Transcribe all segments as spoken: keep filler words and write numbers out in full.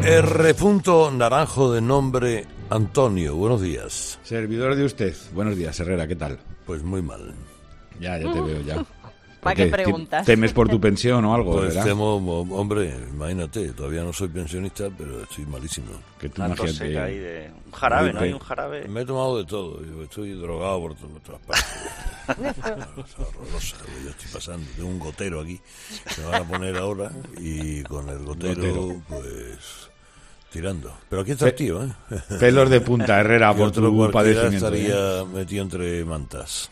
R. Naranjo de nombre Antonio, buenos días. Servidor de usted. Buenos días, Herrera, ¿qué tal? Pues muy mal. Ya, ya te veo, ya. ¿Para qué preguntas? ¿Temes por tu pensión o algo, Pues verdad? temo, hombre, imagínate, todavía no soy pensionista, pero estoy malísimo. Que tú Una tos imagínate. seca ahí de... Un jarabe, ¿no? Hay un jarabe. Me he tomado de todo, yo estoy drogado por to- todas partes. Es horrorosa lo que yo estoy pasando. Tengo un gotero aquí, me van a poner ahora, y con el gotero, Gotero. pues... tirando. Pero aquí está el tío, ¿eh? Pelos de punta, Herrera, Que por otro tu cualquiera padecimiento. ¿eh? estaría metido entre mantas.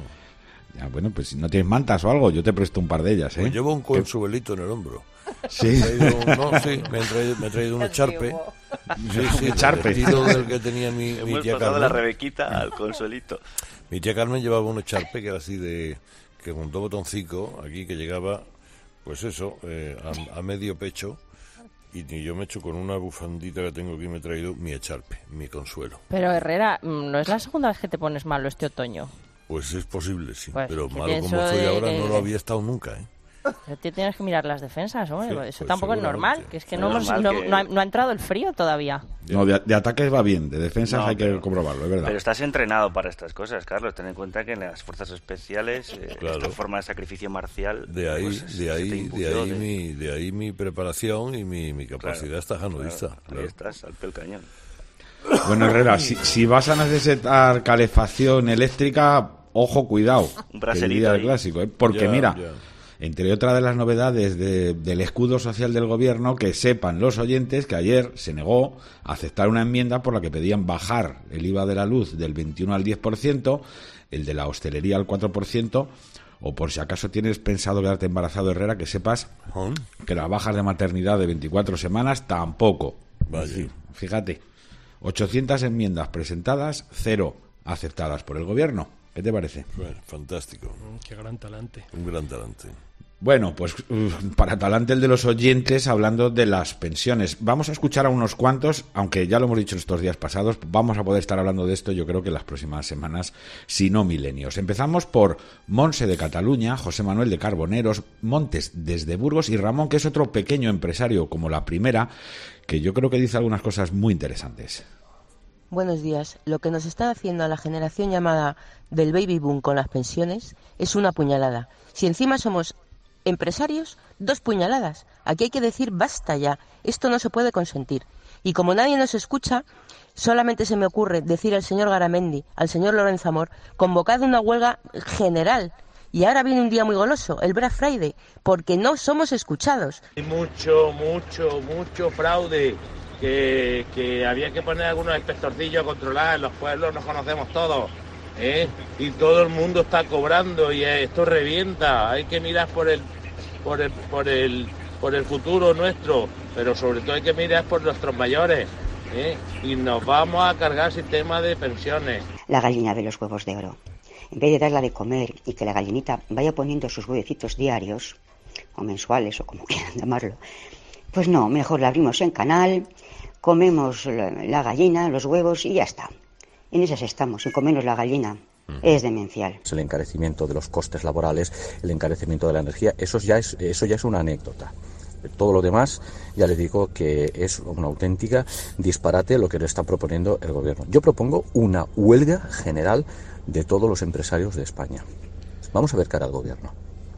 Ya, bueno, pues si no tienes mantas o algo, yo te presto un par de ellas, ¿eh? Pues llevo un ¿Qué? consuelito en el hombro. Sí. Me he traído, no, sí, me he traído, me he traído un echarpe. Sí, sí, Un echarpe. el estilo del que tenía mi, mi Hemos tía pasado de la Carmen. Rebequita al Consuelito. Mi tía Carmen llevaba un echarpe que era así de... que con dos botoncitos aquí que llegaba, pues eso, eh, a, a medio pecho. Y yo me echo con una bufandita que tengo aquí, me he traído mi echarpe, mi consuelo. Pero Herrera, ¿no es la segunda vez que te pones malo este otoño? Pues es posible, sí. Pues, pero ¿qué malo como pienso estoy de- ahora de- no lo había estado nunca, ¿eh? Pero te tienes que mirar las defensas, hombre. Sí, Eso pues tampoco es normal, seguramente. que es que No no, es hemos, normal no, que- no ha, no ha entrado el frío todavía. No, de, de ataques va bien, de defensas No, hay que pero- comprobarlo, es verdad. Pero estás entrenado para estas cosas, Carlos. Ten en cuenta que en las fuerzas especiales, eh, Claro. esta forma de sacrificio marcial... De ahí, pues, de se te ahí, de imputió ahí mi, de ahí mi preparación y mi, mi capacidad Claro, estajanodista. claro, Claro. Ahí estás, al pie del cañón. Bueno, Herrera, si, si vas a necesitar calefacción eléctrica, ojo, cuidado. Un que braserito diría el ahí. clásico, ¿eh? Porque Ya, mira, ya. entre otras de las novedades de- del escudo social del gobierno, que sepan los oyentes que ayer se negó a aceptar una enmienda por la que pedían bajar el I V A de la luz del veintiuno al diez por ciento, el de la hostelería al cuatro por ciento, o por si acaso tienes pensado quedarte embarazado, Herrera, que sepas ¿Mm? que las bajas de maternidad de veinticuatro semanas tampoco. Vaya. Es decir, fíjate, ochocientas enmiendas presentadas, cero aceptadas por el gobierno. ¿Qué te parece? Bueno, fantástico. Qué gran talante. Un gran talante. Bueno, pues uh, para talante el de los oyentes, hablando de las pensiones. Vamos a escuchar a unos cuantos, aunque ya lo hemos dicho estos días pasados, vamos a poder estar hablando de esto yo creo que en las próximas semanas, si no milenios. Empezamos por Monse de Cataluña, José Manuel de Carboneros, Montes desde Burgos y Ramón, que es otro pequeño empresario como la primera, que yo creo que dice algunas cosas muy interesantes. Buenos días. Lo que nos está haciendo a la generación llamada del baby boom con las pensiones es una puñalada. Si encima somos empresarios, dos puñaladas. Aquí hay que decir basta ya. Esto no se puede consentir. Y como nadie nos escucha, solamente se me ocurre decir al señor Garamendi, al señor Lorenzo Amor, convocad una huelga general. Y ahora viene un día muy goloso, el Black Friday, porque no somos escuchados. Hay mucho, mucho, mucho fraude, que, que había que poner algunos inspectorcillos a controlar, en los pueblos nos conocemos todos, ¿eh? Y todo el mundo está cobrando y esto revienta, hay que mirar por el, por el, por el, por el futuro nuestro, pero sobre todo hay que mirar por nuestros mayores, ¿eh? Y nos vamos a cargar sistema de pensiones. La gallina de los huevos de oro. En vez de darla de comer y que la gallinita vaya poniendo sus huevecitos diarios, o mensuales, o como quieran llamarlo, pues no, mejor la abrimos en canal, comemos la, la gallina, los huevos y ya está. En esas estamos, en comernos la gallina. Es demencial. El encarecimiento de los costes laborales, el encarecimiento de la energía, eso ya es, eso ya es una anécdota. Todo lo demás, ya les digo que es una auténtica disparate lo que le está proponiendo el gobierno. Yo propongo una huelga general de todos los empresarios de España. Vamos a ver cara al gobierno.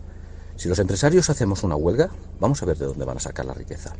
Si los empresarios hacemos una huelga, vamos a ver de dónde van a sacar la riqueza.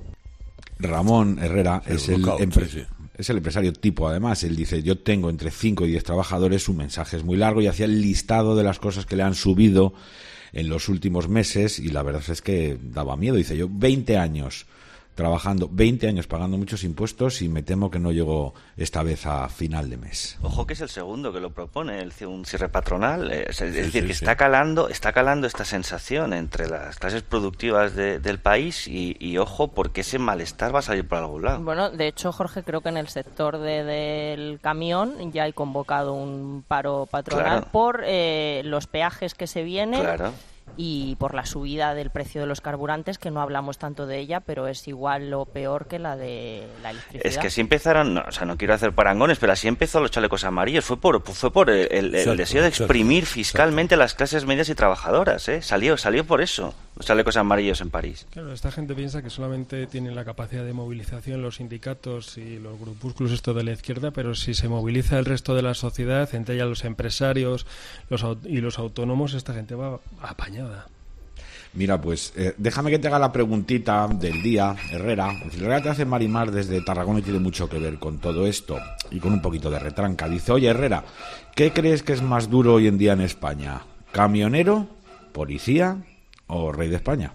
Ramón Herrera El es el, knockout, empre- sí, sí. es el empresario tipo, además. Él dice, yo tengo entre cinco y diez trabajadores, su mensaje es muy largo y hacía el listado de las cosas que le han subido en los últimos meses y la verdad es que daba miedo. Dice, yo veinte años trabajando, veinte años pagando muchos impuestos y me temo que no llego esta vez a final de mes. Ojo que es el segundo que lo propone, el, un cierre patronal. Eh, es, es Sí, decir, sí, que sí. está calando, está calando esta sensación entre las clases productivas de, del país y, y ojo, porque ese malestar va a salir por algún lado. Bueno, de hecho, Jorge, creo que en el sector de, del camión ya hay convocado un paro patronal Claro. por eh, los peajes que se vienen. Claro. y por la subida del precio de los carburantes, que no hablamos tanto de ella, pero es igual o peor que la de la electricidad. Es que así empezaron, no, o sea, no quiero hacer parangones, pero así empezó los chalecos amarillos. Fue por fue por el, el, el deseo de exprimir exacto, fiscalmente exacto. las clases medias y trabajadoras, ¿eh? Salió, salió por eso, los chalecos amarillos en París. Claro, esta gente piensa que solamente tienen la capacidad de movilización los sindicatos y los grupúsculos esto de la izquierda, pero si se moviliza el resto de la sociedad, entre ellas los empresarios los y los autónomos, esta gente va apañada. Mira, pues eh, déjame que te haga la preguntita del día, Herrera. Herrera te hace Marimar desde Tarragona y tiene mucho que ver con todo esto y con un poquito de retranca. Dice, oye, Herrera, ¿qué crees que es más duro hoy en día en España? ¿Camionero, policía o rey de España?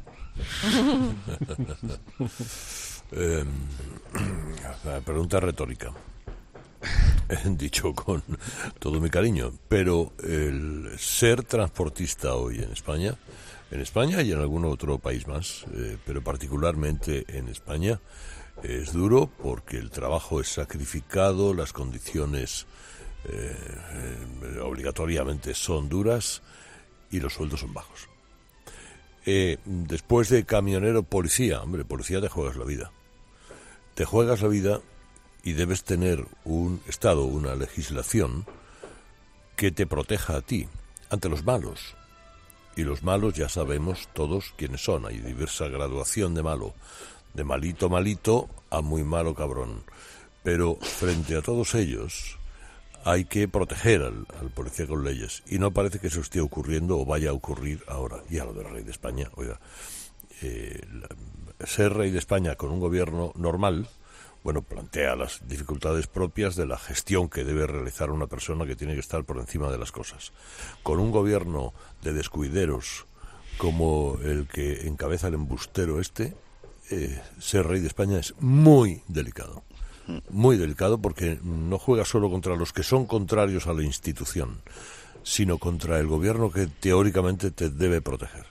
eh, pregunta retórica. Dicho con todo mi cariño, pero el ser transportista hoy en España, en España y en algún otro país más, eh, pero particularmente en España, es duro porque el trabajo es sacrificado, las condiciones eh, eh, obligatoriamente son duras y los sueldos son bajos. Eh, después de camionero, policía, hombre, policía te juegas la vida. Te juegas la vida y debes tener un Estado, una legislación que te proteja a ti ante los malos. Y los malos ya sabemos todos quiénes son. Hay diversa graduación de malo, de malito malito a muy malo cabrón. Pero frente a todos ellos hay que proteger al, al policía con leyes. Y no parece que eso esté ocurriendo o vaya a ocurrir ahora. Y a lo del rey de España, oiga, eh, la, ser rey de España con un gobierno normal, bueno, plantea las dificultades propias de la gestión que debe realizar una persona que tiene que estar por encima de las cosas. Con un gobierno de descuideros como el que encabeza el embustero este, eh, ser rey de España es muy delicado. Muy delicado porque no juega solo contra los que son contrarios a la institución, sino contra el gobierno que teóricamente te debe proteger.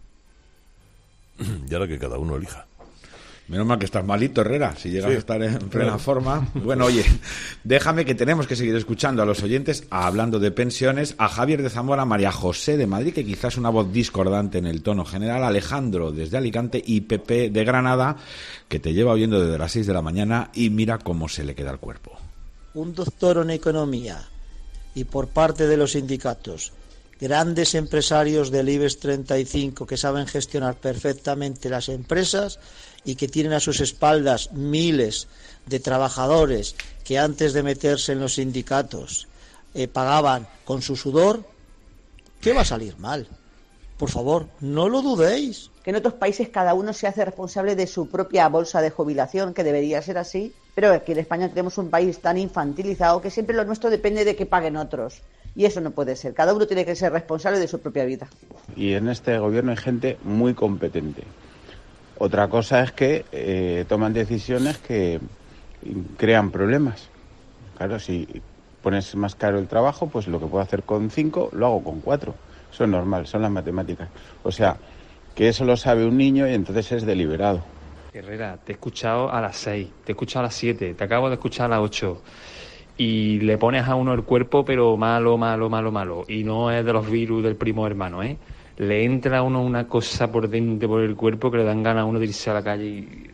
Y ahora que cada uno elija. Menos mal que estás malito, Herrera, si llegas sí. a estar en plena forma. Bueno, oye, déjame que tenemos que seguir escuchando a los oyentes hablando de pensiones, a Javier de Zamora, María José de Madrid, que quizás una voz discordante en el tono general, Alejandro desde Alicante y Pepe de Granada, que te lleva oyendo desde las seis de la mañana y mira cómo se le queda el cuerpo. Un doctor en economía y por parte de los sindicatos, grandes empresarios del IBEX treinta y cinco que saben gestionar perfectamente las empresas y que tienen a sus espaldas miles de trabajadores que antes de meterse en los sindicatos eh, pagaban con su sudor, ¿qué va a salir mal? Por favor, no lo dudéis. Que en otros países cada uno se hace responsable de su propia bolsa de jubilación, que debería ser así, pero aquí en España tenemos un país tan infantilizado que siempre lo nuestro depende de que paguen otros. Y eso no puede ser. Cada uno tiene que ser responsable de su propia vida. Y en este gobierno hay gente muy competente. Otra cosa es que eh, toman decisiones que crean problemas. Claro, si pones más caro el trabajo, pues lo que puedo hacer con cinco, lo hago con cuatro. Eso es normal, son las matemáticas. O sea, que eso lo sabe un niño y entonces es deliberado. Herrera, te he escuchado a las seis, te he escuchado a las siete, te acabo de escuchar a las ocho. Y le pones a uno el cuerpo, pero malo, malo, malo, malo. Y no es de los virus del primo hermano, ¿eh? Le entra a uno una cosa por dentro, por el cuerpo, que le dan ganas a uno de irse a la calle y...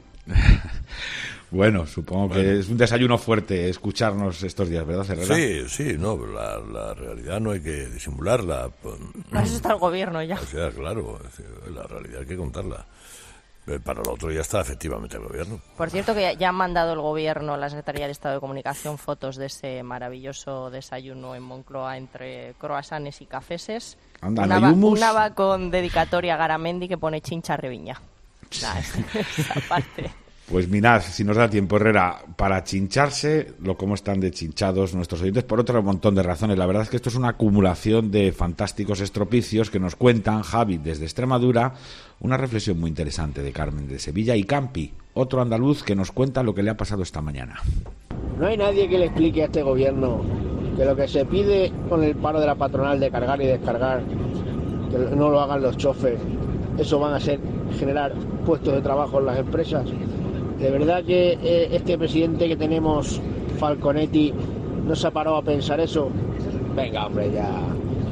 Bueno, supongo que bueno. Es un desayuno fuerte escucharnos estos días, ¿verdad, Herrera? Sí, sí, no, la, la realidad no hay que disimularla. Para eso está el gobierno ya. O sea, claro, la realidad hay que contarla. Para lo otro ya está efectivamente el gobierno. Por cierto, que ya han mandado el gobierno, la Secretaría de Estado de Comunicación, fotos de ese maravilloso desayuno en Moncloa entre croissants y cafeses. Anda, una, ¿no hay humus? Una va con dedicatoria a Garamendi que pone chincha reviña. Nah, esa parte. Pues mirad, si nos da tiempo, Herrera, para chincharse, lo cómo están de chinchados nuestros oyentes, por otro montón de razones. La verdad es que esto es una acumulación de fantásticos estropicios que nos cuentan Javi desde Extremadura, una reflexión muy interesante de Carmen de Sevilla y Campi, otro andaluz que nos cuenta lo que le ha pasado esta mañana. No hay nadie que le explique a este gobierno que lo que se pide con el paro de la patronal de cargar y descargar, que no lo hagan los choferes, eso van a ser generar puestos de trabajo en las empresas. De verdad que eh, este presidente que tenemos, Falconetti, no se ha parado a pensar eso. Venga, hombre, ya.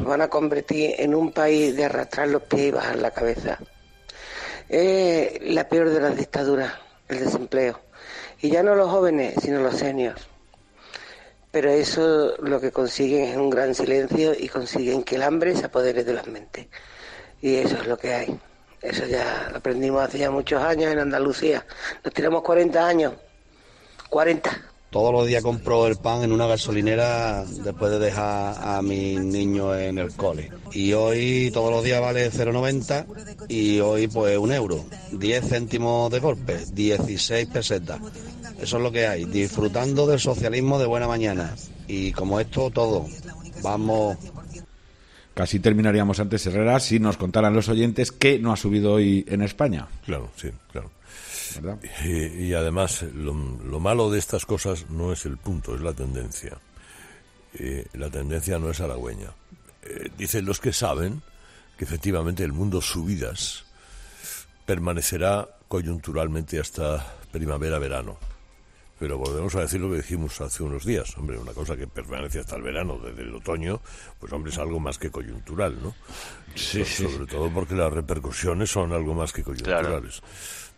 van a convertir en un país de arrastrar los pies y bajar la cabeza. Es la peor de las dictaduras, el desempleo. Y ya no los jóvenes, sino los seniors. Pero eso lo que consiguen es un gran silencio y consiguen que el hambre se apodere de las mentes. Y eso es lo que hay. Eso ya lo aprendimos hace ya muchos años en Andalucía. Nos tiramos cuarenta años. cuarenta. Todos los días compro el pan en una gasolinera después de dejar a mis niños en el cole. Y hoy todos los días vale cero coma noventa y hoy pues un euro. diez céntimos de golpe, dieciséis pesetas. Eso es lo que hay. Disfrutando del socialismo de buena mañana. Y como esto, todo. Vamos... Casi terminaríamos antes, Herrera, si nos contaran los oyentes qué no ha subido hoy en España. Claro, sí, claro. ¿Verdad? Y, y además, lo, lo malo de estas cosas no es el punto, es la tendencia. Eh, la tendencia no es halagüeña. Eh, dicen los que saben que efectivamente el mundo subidas permanecerá coyunturalmente hasta primavera-verano. Pero volvemos a decir lo que dijimos hace unos días. Hombre, una cosa que permanece hasta el verano, desde el otoño, pues hombre, es algo más que coyuntural, ¿no? Sí, so, sí. Sobre todo porque las repercusiones son algo más que coyunturales. Claro.